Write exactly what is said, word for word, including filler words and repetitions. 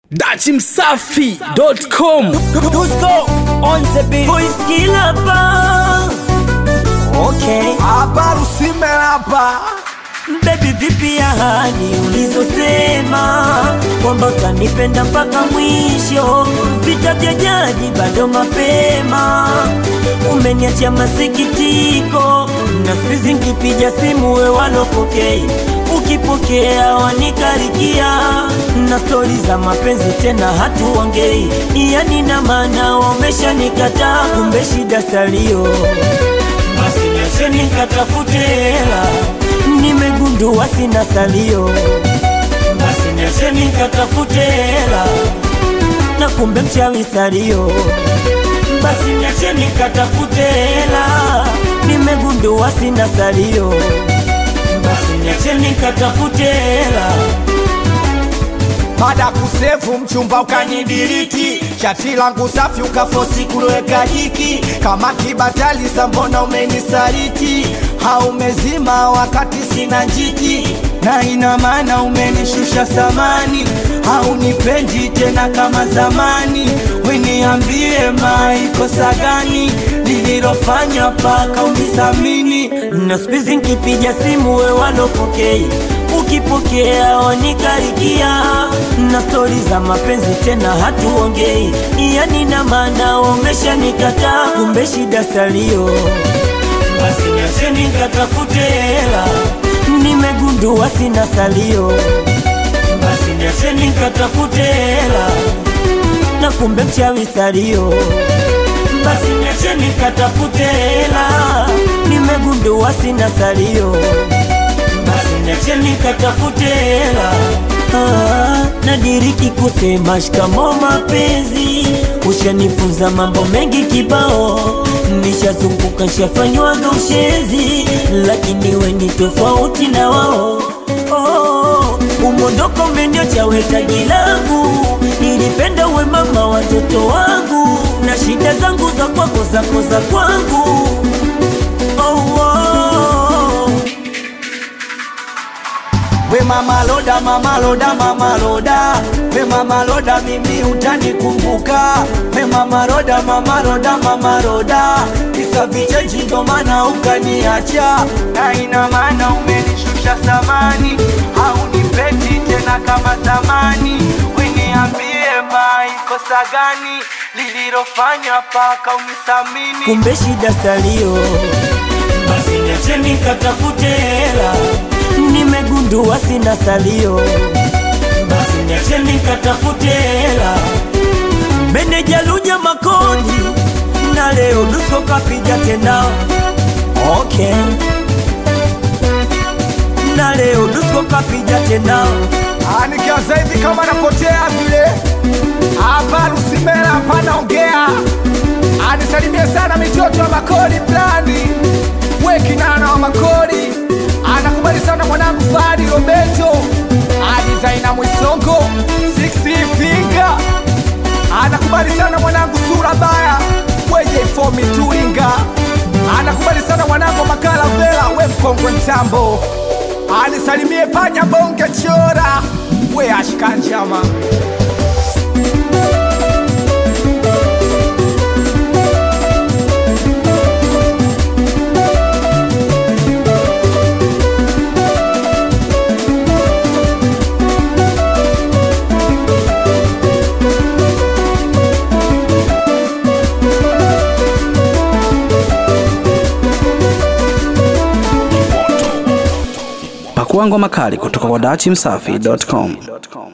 Dachi Msafi dot com. Dusko on the beat. Voice killer pa. Okay. Hapa Rusime hapa. Baby vipi ahadi ulizosema kwamba utanipenda mpaka mwisho, vita vya jadi bado mapema, umeniachia masikitiko na sizi nikipiga simu we walopokei, ukipokea wanikarikia na stori za mapenzi tena hatuongei, yani na maana wameshanikataa, kumbe shida salio, basi niache nikatafute hela, nimegundua sina salio, basi niache nikatafute hela, na kumbe mchawi salio, basi niache nikatafute hela, nimegundua sina salio, basi niache nikatafute hela. Baada kusefu mchumba ukanidiriti, shati langu safi ukafosi kuloweka jiki, kama kibatali sambona umenisaliti, haumezima wakati sina njiti, na ina maana umenishusha samani, haunipendi tena kama zamani, weniambie maikosa gani nililofanya paka unisamini, na sipizi nikipiga simu we walopokei, ukipokea wanikarikia na stori za mapenzi tena hatuongei, yani na maana wameshanikataa, kumbe shida salio, basi niache nikatafute hela, nimegundua sina salio, basi niache nikatafute hela, na kumbe mchawi salio, basi niache nikatafute hela, nimegundua sina salio, basi niache nikatafute hela. Ah, nadiriki kusema shikamo mapenzi, ushanifunza mambo mengi kibao, nishazunguka nishafanywaga ushezi, lakini we ni tofauti na wao. Oh, umondoko umeniocha wetaji langu, nilipenda uwe mama watoto wangu, na shida zangu za kwako zako za kwangu. Oh, oh. We mama loda, mama loda, mama loda, we mama loda, mimi utanikumbuka, we mama loda, mama loda, mama loda, kisa vichaji ndo maana ukaniacha, na ina maana umenishusha samani, haunipendi tena kama zamani, weniambie maikosa gani lililofanya paka unisamini, kumbe shida salio, basi niache nikatafute hela, nimegundua sina salio, basi niache nikatafute hela. Meneja Lunya Makoni na leo Dusko kapija tena. Okay, na leo Dusko kapija tena. Anikianza hivi kama napotea vile, hapa Rusime hapa naongea, anisalimie sana michoto wa Makoni blandi, weki nana wa Makoni, anakubali sana mwanangu Fadi Roberto, Adizaina Mwisongo, Sixi Finger, anakubali sana mwanangu Sura Baya, Weje Fomi Tuinga, anakubali sana mwanangu Makala Vela, we mkongwe mtambo, anisalimie Panya Bonge Chora, we Ashkanjama. Pakua ngoma kali kutoka kwa Dachi Msafi dot com.